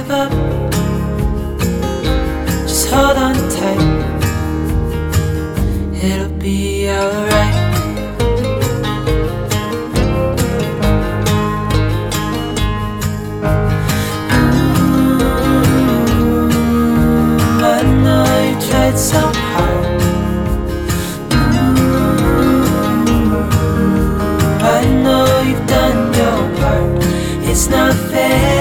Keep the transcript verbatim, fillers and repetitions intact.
give up. Just hold on tight, it'll be alright. Ooh, I know you tried so hard. Ooh, I know you've done your part. It's not fair.